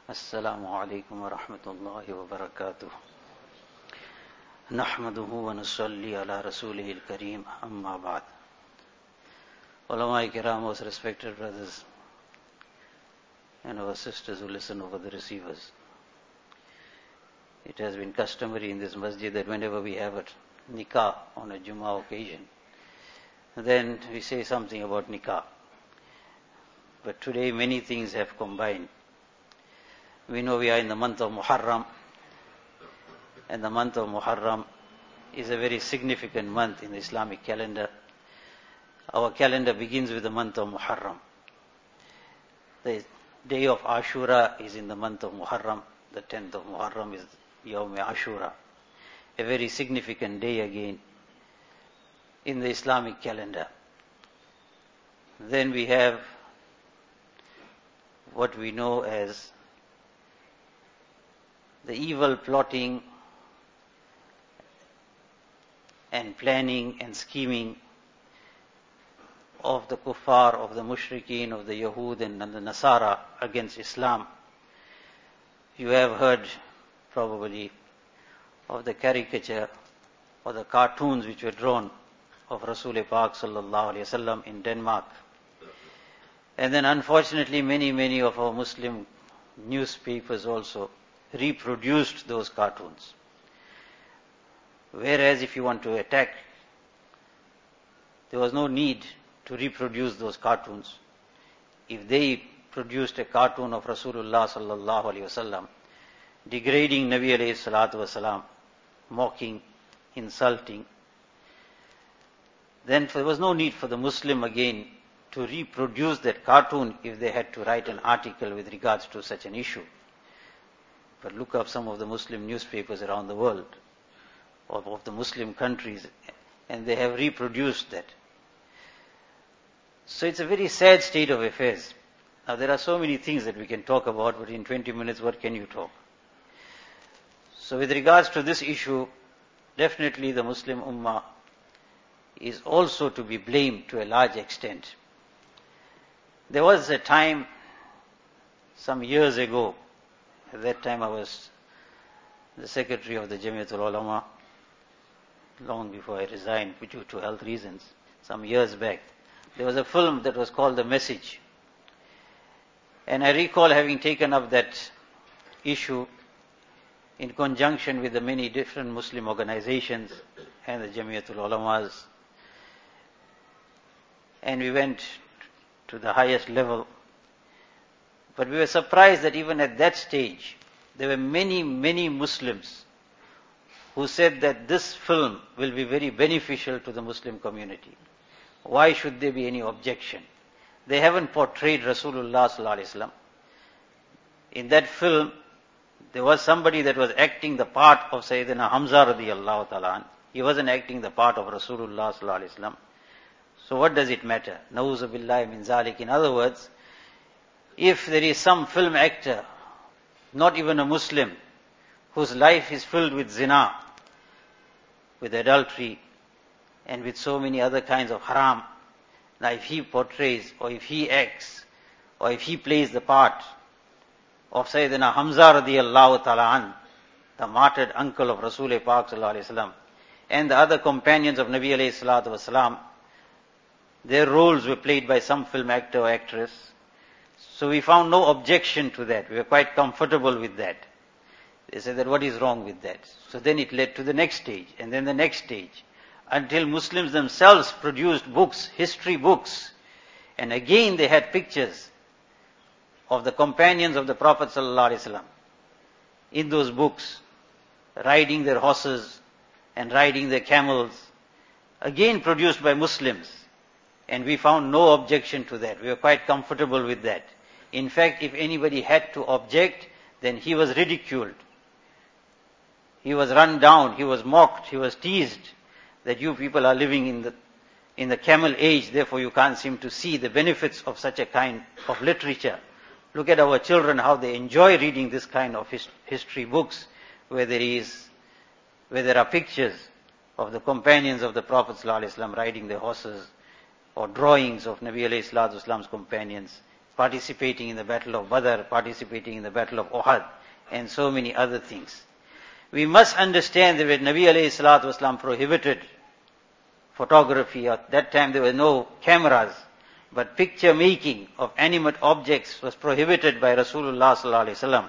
السلام عليكم ورحمة الله وبركاته نحمده ونصلي على رسوله الكريم أما بعد. Ulama Kiram, most respected brothers and our sisters who listen over the receivers. It has been customary in this masjid that whenever we have a nikah on a Jummah occasion, then we say something about nikah. But today many things have combined. We know we are in the month of Muharram, and the month of Muharram is a very significant month in the Islamic calendar. Our calendar begins with the month of Muharram. The day of Ashura is in the month of Muharram. The 10th of Muharram is Yawm Ashura, a very significant day again in the Islamic calendar. Then we have what we know as the evil plotting and planning and scheming of the kuffar, of the mushrikeen, of the Yahud and the Nasara against Islam. You have heard probably of the caricature or the cartoons which were drawn of Rasul Pak sallallahu alaihi wasallam in Denmark. And then unfortunately many of our Muslim newspapers also reproduced those cartoons. Whereas if you want to attack, there was no need to reproduce those cartoons. If they produced a cartoon of Rasulullah sallallahu alaihi wasallam degrading Nabi alayhi salatu wasalam, mocking, insulting, then there was no need for the Muslim again to reproduce that cartoon if they had to write an article with regards to such an issue. But look up some of the Muslim newspapers around the world, or of the Muslim countries, and they have reproduced that. So it's a very sad state of affairs. Now there are so many things that we can talk about, but in 20 minutes what can you talk? So with regards to this issue, definitely the Muslim Ummah is also to be blamed to a large extent. There was a time, some years ago, at that time I was the secretary of the Jamiatul Ulama, long before I resigned due to health reasons, some years back. There was a film that was called The Message. And I recall having taken up that issue in conjunction with the many different Muslim organizations and the Jamiatul Ulamas. And we went to the highest level. But we were surprised that even at that stage, there were many Muslims who said that this film will be very beneficial to the Muslim community. Why should there be any objection? They haven't portrayed Rasulullah sallallahu alaihi wasallam. In that film, there was somebody that was acting the part of Sayyidina Hamza radiyallahu ta'ala. He wasn't acting the part of Rasulullah sallallahu alaihi wasallam. So what does it matter? Na'uzu billahi min zalik. In other words, if there is some film actor, not even a Muslim, whose life is filled with zina, with adultery, and with so many other kinds of haram, now if he portrays, or if he acts, or if he plays the part of Sayyidina Hamza radiyallahu ta'ala an, the martyred uncle of Rasul Pak sallallahu alaihi wasallam, and the other companions of Nabi alayhi salatu wasalam, their roles were played by some film actor or actress. So we found no objection to that. We were quite comfortable with that. They said that what is wrong with that? So then it led to the next stage, and then the next stage, until Muslims themselves produced books, history books, and again they had pictures of the companions of the Prophet ﷺ in those books, riding their horses and riding their camels, again produced by Muslims. And we found no objection to that. We were quite comfortable with that. In fact, if anybody had to object, then he was ridiculed. He was run down, he was mocked, he was teased, that you people are living in the camel age, therefore you can't seem to see the benefits of such a kind of literature. Look at our children, how they enjoy reading this kind of history books, where there are pictures of the companions of the Prophet ﷺ riding their horses, or drawings of Nabi alayhi salatu wasalam's companions, participating in the battle of Badr, participating in the battle of Uhud, and so many other things. We must understand that when Nabi alayhi salatu wasalam prohibited photography, at that time there were no cameras, but picture making of animate objects was prohibited by Rasulullah sallallahu alaihi wasallam.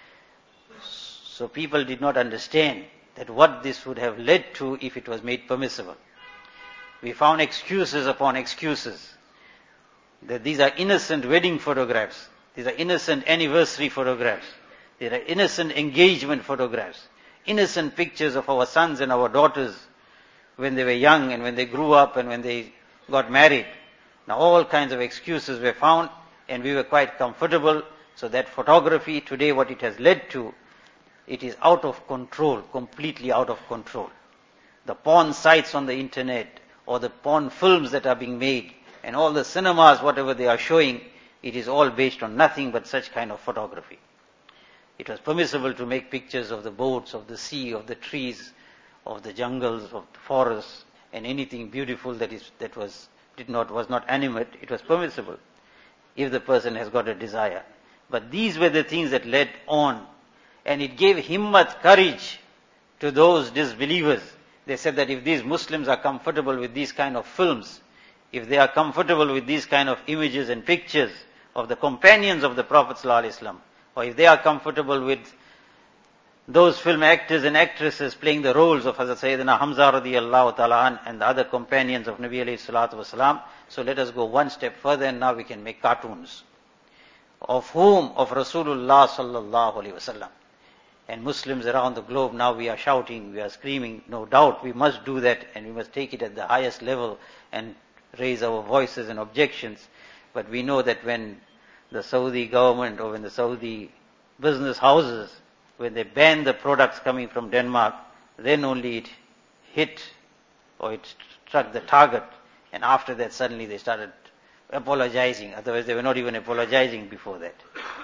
So people did not understand that what this would have led to if it was made permissible. We found excuses upon excuses, that these are innocent wedding photographs, these are innocent anniversary photographs, these are innocent engagement photographs, innocent pictures of our sons and our daughters when they were young and when they grew up and when they got married. Now all kinds of excuses were found, and we were quite comfortable. So that photography today, what it has led to, it is out of control, completely out of control. The porn sites on the internet, or the porn films that are being made, and all the cinemas, whatever they are showing, it is all based on nothing but such kind of photography. It was permissible to make pictures of the boats, of the sea, of the trees, of the jungles, of the forests, and anything beautiful that was not animate. It was permissible if the person has got a desire. But these were the things that led on, and it gave himmat, courage, to those disbelievers. They said that if these Muslims are comfortable with these kind of films, if they are comfortable with these kind of images and pictures of the companions of the Prophet ﷺ, or if they are comfortable with those film actors and actresses playing the roles of Hazrat Sayyidina Hamza radiyallahu ta'ala an and the other companions of Nabi alayhi salatu wasalam, so let us go one step further, and now we can make cartoons. Of whom? Of Rasulullah sallallahu alayhi wasallam. And Muslims around the globe, now we are shouting, we are screaming, no doubt we must do that, and we must take it at the highest level and raise our voices and objections. But we know that when the Saudi government or when the Saudi business houses, when they banned the products coming from Denmark, then only it hit or it struck the target, and after that suddenly they started apologizing. Otherwise they were not even apologizing before that.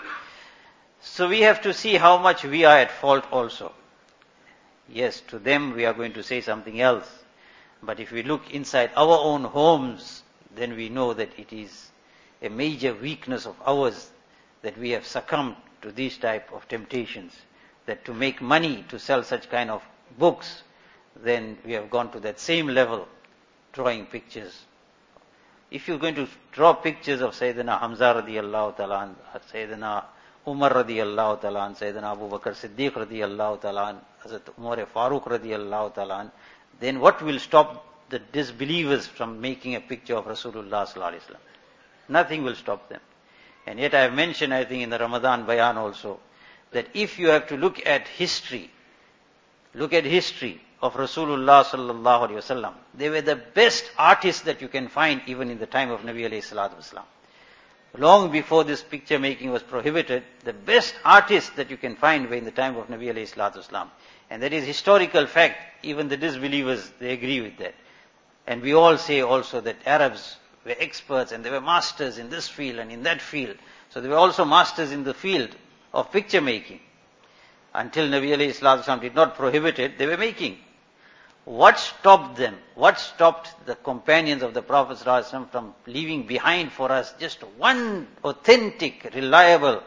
So we have to see how much we are at fault also. Yes, to them we are going to say something else. But if we look inside our own homes, then we know that it is a major weakness of ours that we have succumbed to these type of temptations. That to make money, to sell such kind of books, then we have gone to that same level, drawing pictures. If you're going to draw pictures of Sayyidina Hamza radiyallahu ta'ala, Sayyidina Umar radiyallahu ta'ala, Sayyidina Abu Bakr Siddiq radiyallahu ta'ala, Hazrat Umar Farooq radiyallahu ta'ala, then what will stop the disbelievers from making a picture of Rasulullah sallallahu alaihi wasallam? Nothing will stop them. And yet I have mentioned, I think in the Ramadan Bayan also, that if you have to look at history of Rasulullah sallallahu alaihi wasallam, they were the best artists that you can find even in the time of Nabi alayhi salatu wasalam. Long before this picture making was prohibited, the best artists that you can find were in the time of Nabi alayhi salatu wasalam. And that is historical fact. Even the disbelievers, they agree with that. And we all say also that Arabs were experts and they were masters in this field and in that field. So they were also masters in the field of picture making. Until Nabi alayhi salatu wasalam did not prohibit it, they were making. What stopped them? What stopped the companions of the Prophet sallallahu alaihi wasallam from leaving behind for us just one authentic, reliable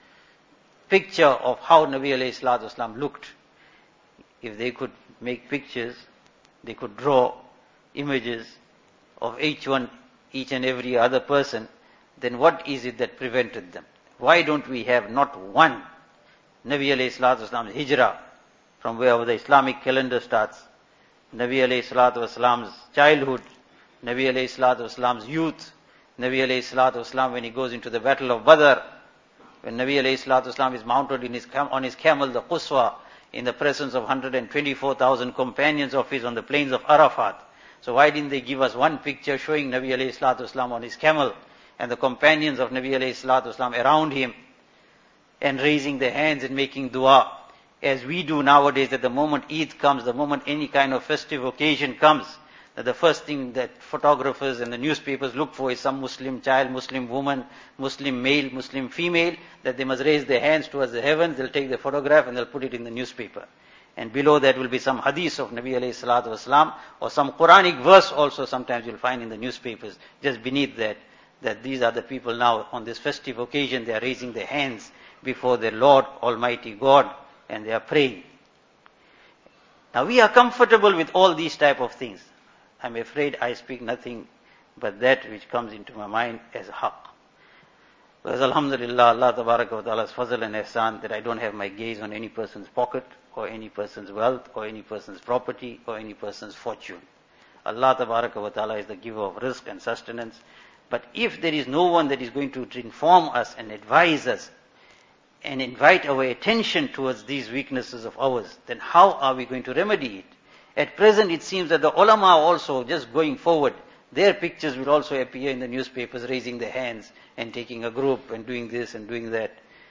picture of how Nabi alayhi salatu wasalam looked? If they could make pictures, they could draw images of each and every other person, then what is it that prevented them? Why don't we have not one Nabi alayhi salatu wasalam's hijrah, from where the Islamic calendar starts, Nabi alayhi salatu wasalam's childhood, Nabi alayhi salatu wasalam's youth, Nabi alayhi salatu wasalam when he goes into the battle of Badr, when Nabi alayhi salatu wasalam is mounted on his camel, the Quswa, in the presence of 124,000 companions of his on the plains of Arafat. So why didn't they give us one picture showing Nabi alayhi salatu wasalam on his camel and the companions of Nabi alayhi salatu wasalam around him and raising their hands and making dua, as we do nowadays, that the moment Eid comes, the moment any kind of festive occasion comes, that the first thing that photographers and the newspapers look for is some Muslim child, Muslim woman, Muslim male, Muslim female, that they must raise their hands towards the heavens, they'll take the photograph and they'll put it in the newspaper. And below that will be some hadith of Nabi alayhi salatu wasalam, or some Quranic verse also sometimes you'll find in the newspapers, just beneath that. that these are the people now on this festive occasion, they are raising their hands before their Lord, Almighty God, and they are praying. Now we are comfortable with all these type of things. I'm afraid I speak nothing but that which comes into my mind as haqq. Because alhamdulillah, Allah tabaraka wa ta'ala's fazl and ihsan that I don't have my gaze on any person's pocket, or any person's wealth, or any person's property, or any person's fortune. Allah tabaraka wa ta'ala is the giver of rizq and sustenance. But if there is no one that is going to inform us and advise us and invite our attention towards these weaknesses of ours, then how are we going to remedy it? At present it seems that the ulama also, just going forward, their pictures will also appear in the newspapers, raising their hands and taking a group and doing this and doing that.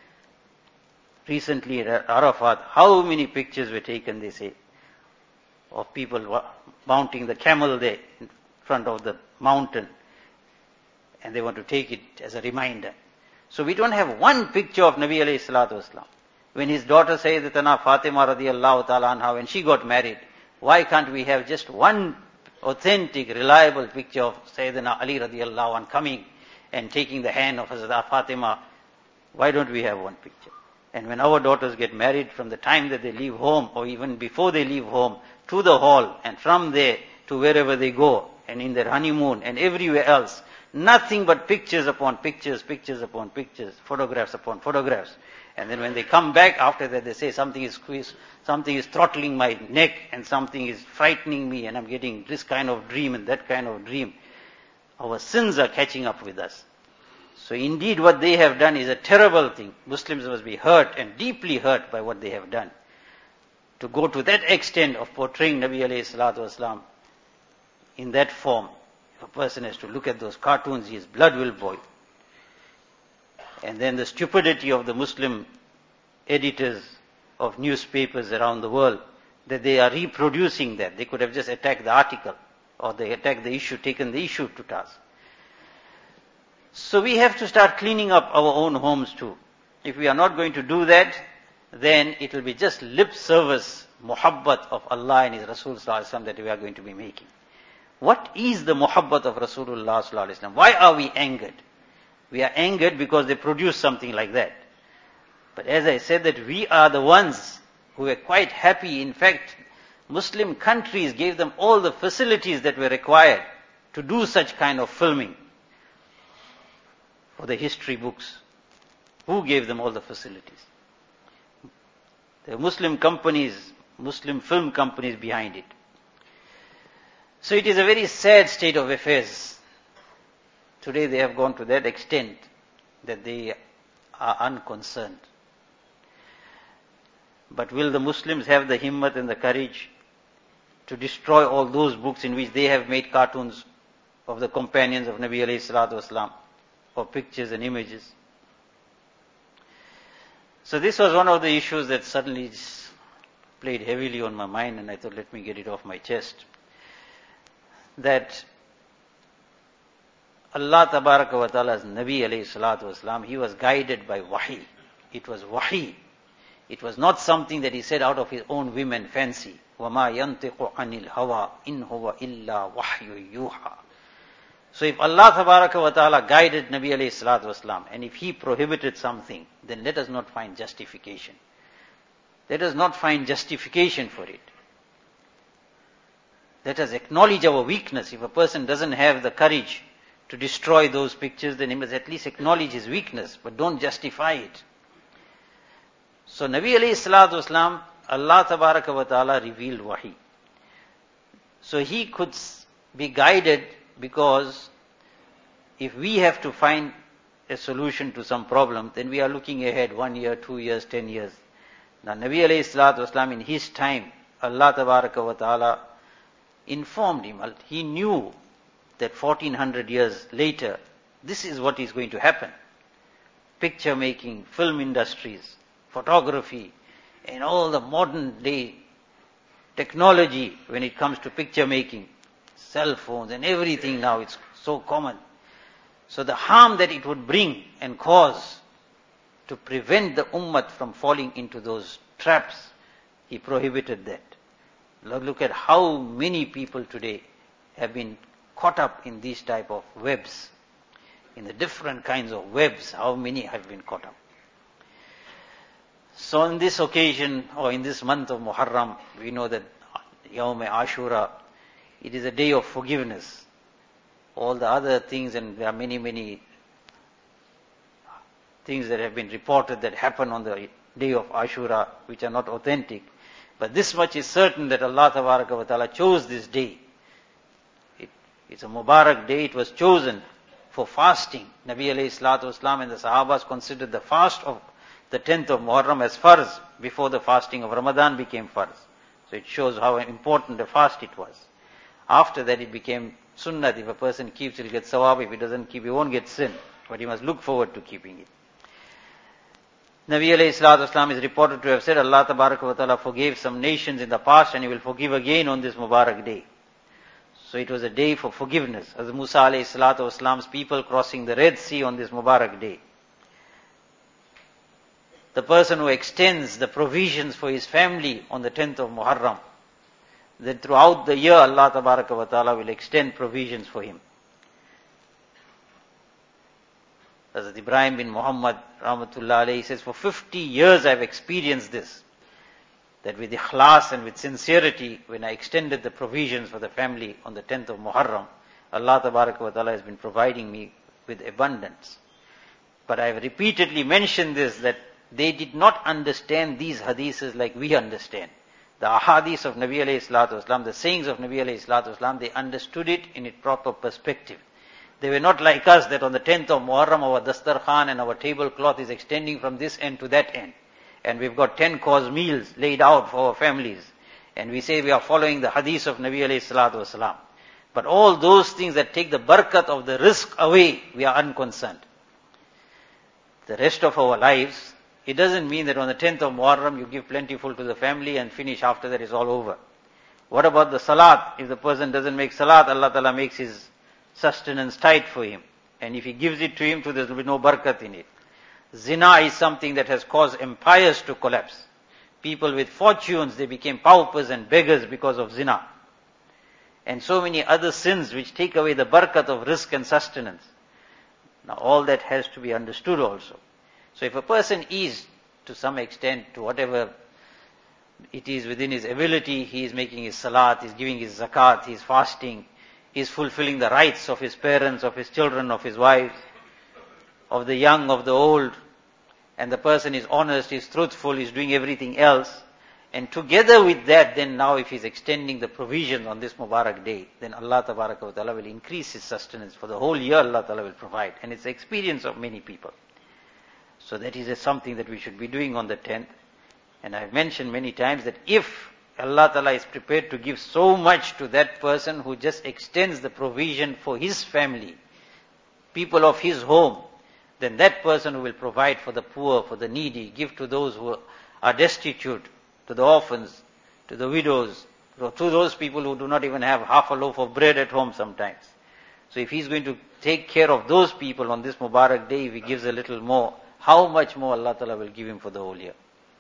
Recently at Arafat, how many pictures were taken, they say, of people mounting the camel there in front of the mountain, and they want to take it as a reminder. So we don't have one picture of Nabi alayhi salatu wasalam. When his daughter Sayyidatuna Fatima radiallahu ta'ala anha, when she got married, why can't we have just one authentic, reliable picture of Sayyidina Ali radiallahu anhu coming and taking the hand of Hazrat Fatima? Why don't we have one picture? And when our daughters get married, from the time that they leave home, or even before they leave home, to the hall, and from there to wherever they go, and in their honeymoon, and everywhere else, nothing but pictures upon pictures, pictures upon pictures, photographs upon photographs. And then when they come back after that, they say something is squeezed, something is throttling my neck, and something is frightening me, and I'm getting this kind of dream and that kind of dream. Our sins are catching up with us. So indeed what they have done is a terrible thing. Muslims must be hurt and deeply hurt by what they have done. To go to that extent of portraying Nabi alayhi salatu wasalam in that form, if a person has to look at those cartoons, his blood will boil. And then the stupidity of the Muslim editors of newspapers around the world, that they are reproducing that. They could have just attacked the article, or they attacked the issue, taken the issue to task. So we have to start cleaning up our own homes too. If we are not going to do that, then it will be just lip service, muhabbat of Allah and His Rasul sallallahu alaihi wasallam that we are going to be making. What is the muhabbat of Rasulullah sallallahu alaihi wasallam? Why are we angered? We are angered because they produce something like that. But as I said, that we are the ones who were quite happy. In fact, Muslim countries gave them all the facilities that were required to do such kind of filming for the history books. Who gave them all the facilities? There are Muslim companies, Muslim film companies behind it. So it is a very sad state of affairs. Today they have gone to that extent that they are unconcerned. But will the Muslims have the himmat and the courage to destroy all those books in which they have made cartoons of the companions of Nabi alayhi salatu wasalam, or pictures and images? So this was one of the issues that suddenly played heavily on my mind, and I thought, let me get it off my chest. That Allah tabaraka wa ta'ala's Nabi alayhi salatu wasalam, he was guided by wahi. It was wahi. It was not something that he said out of his own whim and fancy. وَمَا يَنْتِقُ عَنِ الْهَوَىٰ إِنْ هُوَ إِلَّا وَحْيُ يُوحَىٰ. So if Allah tabaraka wa ta'ala guided Nabi alayhi salatu wasalam, and if he prohibited something, then let us not find justification. Let us not find justification for it. Let us acknowledge our weakness. If a person doesn't have the courage to destroy those pictures, then he must at least acknowledge his weakness, but don't justify it. So Nabi alayhi salatu wasalam, Allah tabaraka wa ta'ala revealed wahi. So he could be guided, because if we have to find a solution to some problem, then we are looking ahead 1 year, 2 years, 10 years. Now Nabi alayhi salatu wasalam, in his time, Allah tabaraka wa ta'ala informed him. He knew that 1400 years later, this is what is going to happen. Picture making, film industries, photography, and all the modern day technology when it comes to picture making, cell phones and everything now, it's so common. So the harm that it would bring and cause to prevent the ummah from falling into those traps, he prohibited that. Look at how many people today have been caught up in these type of webs. in the different kinds of webs, how many have been caught up. So on this occasion, or in this month of Muharram, we know that Yawm Ashura, it is a day of forgiveness. All the other things, and there are many, many things that have been reported that happen on the day of Ashura, which are not authentic. But this much is certain, that Allah Tabaraka wa Ta'ala chose this day. It's a Mubarak day. It was chosen for fasting. Nabi alayhi salatu wasalam and the Sahabas considered the fast of the 10th of Muharram as farz before the fasting of Ramadan became farz. So it shows how important a fast it was. After that it became sunnat. If a person keeps, he'll get sawab. If he doesn't keep, he won't get sin. But he must look forward to keeping it. Nabi alayhi salatu wasalam is reported to have said, Allah Tabaraka wa Ta'ala forgave some nations in the past and He will forgive again on this Mubarak day. So it was a day for forgiveness. As Musa alayhi salatu wasalam's people crossing the Red Sea on this Mubarak day. The person who extends the provisions for his family on the 10th of Muharram, then throughout the year Allah Tabaraka wa Ta'ala will extend provisions for him. Hazrat Ibrahim bin Muhammad Rahmatullah alayhi says, for 50 years I've experienced this. That with ikhlas and with sincerity, when I extended the provisions for the family on the 10th of Muharram, Allah Tabaraka wa Ta'ala has been providing me with abundance. But I've repeatedly mentioned this, that they did not understand these hadiths like we understand. The ahadith of Nabi alayhi salatu wasalam, the sayings of Nabi alayhi salatu wasalam, they understood it in its proper perspective. They were not like us, that on the 10th of Muharram our dastarkhan and our tablecloth is extending from this end to that end. And we've got 10 course meals laid out for our families. And we say we are following the hadith of Nabi alayhi salatu wasalam. But all those things that take the barakat of the rizq away, we are unconcerned. The rest of our lives, it doesn't mean that on the 10th of Muharram you give plentiful to the family and finish, after that it's all over. What about the salat? If the person doesn't make salat, Allah Ta'ala makes his sustenance tight for him. And if He gives it to him, too, there will be no barakat in it. Zina is something that has caused empires to collapse. People with fortunes, they became paupers and beggars because of zina. And so many other sins which take away the barakat of rizq and sustenance. Now all that has to be understood also. So if a person is, to some extent, to whatever it is within his ability, he is making his salat, he is giving his zakat, he is fasting, he is fulfilling the rights of his parents, of his children, of his wives, of the young, of the old, and the person is honest, he is truthful, he is doing everything else, and together with that, then now if he is extending the provision on this Mubarak day, then Allah Tabaraka wa Ta'ala will increase his sustenance. For the whole year Allah Ta'ala will provide. And it's the experience of many people. So that is something that we should be doing on the 10th. And I've mentioned many times that if Allah Ta'ala is prepared to give so much to that person who just extends the provision for his family, people of his home, then that person who will provide for the poor, for the needy, give to those who are destitute, to the orphans, to the widows, to those people who do not even have half a loaf of bread at home sometimes. So if he's going to take care of those people on this Mubarak day, if he gives a little more, how much more Allah Ta'ala will give him for the whole year.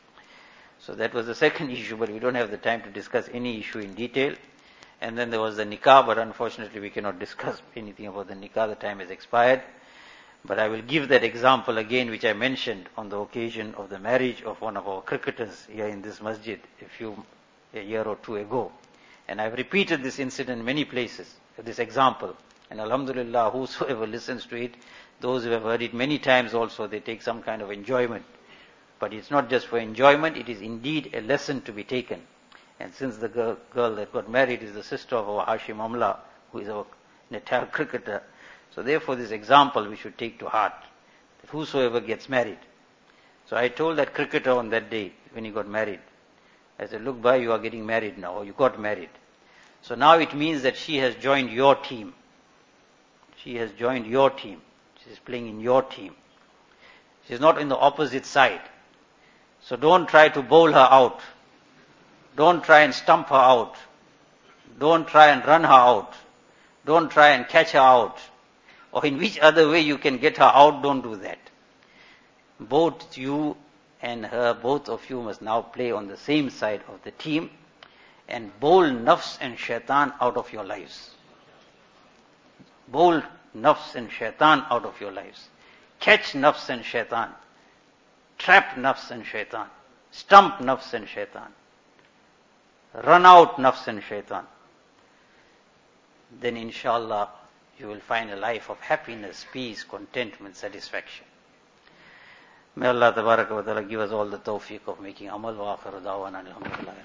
So that was the second issue, but we don't have the time to discuss any issue in detail. And then there was the nikah, but unfortunately we cannot discuss anything about the nikah, the time has expired. But I will give that example again, which I mentioned on the occasion of the marriage of one of our cricketers here in this masjid a year or two ago. And I've repeated this incident many places, this example. And alhamdulillah, whosoever listens to it, those who have heard it many times also, they take some kind of enjoyment. But it's not just for enjoyment, it is indeed a lesson to be taken. And since the girl that got married is the sister of our Hashim Amla, who is our Natal cricketer, so therefore this example we should take to heart, that whosoever gets married. So I told that cricketer on that day when he got married, I said, look, bhai, you are getting married now, or you got married. So now it means that she has joined your team. She has joined your team. She is playing in your team. She is not in the opposite side. So don't try to bowl her out. Don't try and stump her out. Don't try and run her out. Don't try and catch her out. Or in which other way you can get her out, don't do that. Both you and her, both of you must now play on the same side of the team and bowl nafs and shaitan out of your lives. Bowl nafs and shaitan out of your lives. Catch nafs and shaitan. Trap nafs and shaitan. Stump nafs and shaitan. Run out nafs and shaitan. Then inshallah you will find a life of happiness, peace, contentment, satisfaction. May Allah tabaraka wa ta'ala give us all the tawfiq of making amal wa akhiru da'wana alhamdulillah.